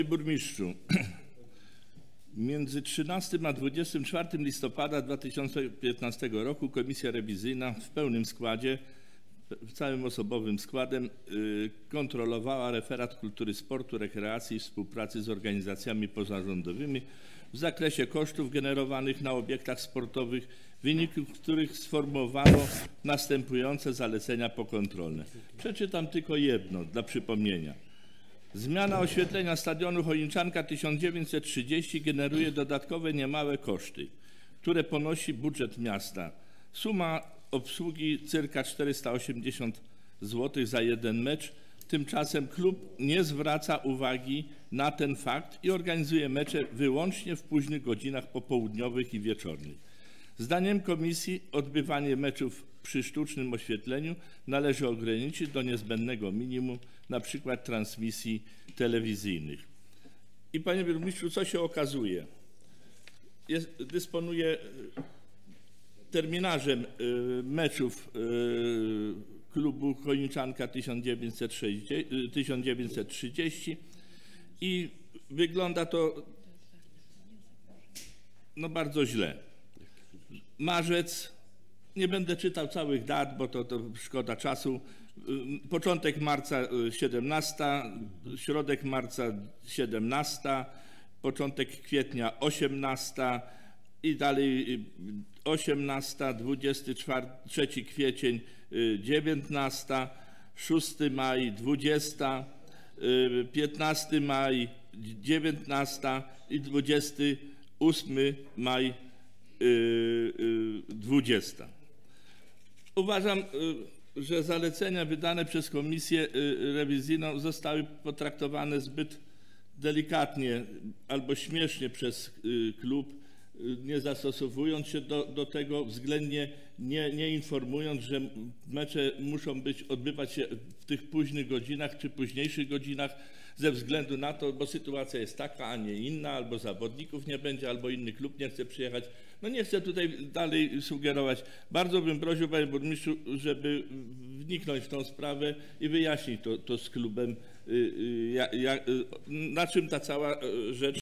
Burmistrzu, między 13 a 24 listopada 2015 roku Komisja Rewizyjna w pełnym składzie, całym osobowym składem kontrolowała referat kultury, sportu, rekreacji i współpracy z organizacjami pozarządowymi w zakresie kosztów generowanych na obiektach sportowych, w wyniku których sformułowano następujące zalecenia pokontrolne. Przeczytam tylko jedno dla przypomnienia. Zmiana oświetlenia stadionu Chojniczanka 1930 generuje dodatkowe niemałe koszty, które ponosi budżet miasta. Suma obsługi ca. 480 zł za jeden mecz. Tymczasem klub nie zwraca uwagi na ten fakt i organizuje mecze wyłącznie w późnych godzinach popołudniowych i wieczornych. Zdaniem komisji odbywanie meczów przy sztucznym oświetleniu należy ograniczyć do niezbędnego minimum, np. transmisji telewizyjnych. I panie burmistrzu, co się okazuje? Dysponuję terminarzem meczów klubu Chojniczanka 1930 i wygląda to bardzo źle. Marzec, nie będę czytał całych dat, bo to szkoda czasu. Początek marca 17, środek marca 17, początek kwietnia 18 i dalej 18, 23 kwiecień 19, 6 maj 20, 15 maj 19 i 28 maj 20. Uważam, że zalecenia wydane przez Komisję Rewizyjną zostały potraktowane zbyt delikatnie albo śmiesznie przez klub, nie zastosowując się do tego, względnie nie informując, że mecze muszą odbywać się w tych późnych godzinach czy późniejszych godzinach ze względu na to, bo sytuacja jest taka, a nie inna, albo zawodników nie będzie, albo inny klub nie chce przyjechać. Nie chcę tutaj dalej sugerować. Bardzo bym prosił, panie burmistrzu, żeby wniknąć w tą sprawę i wyjaśnić to z klubem, na czym ta cała rzecz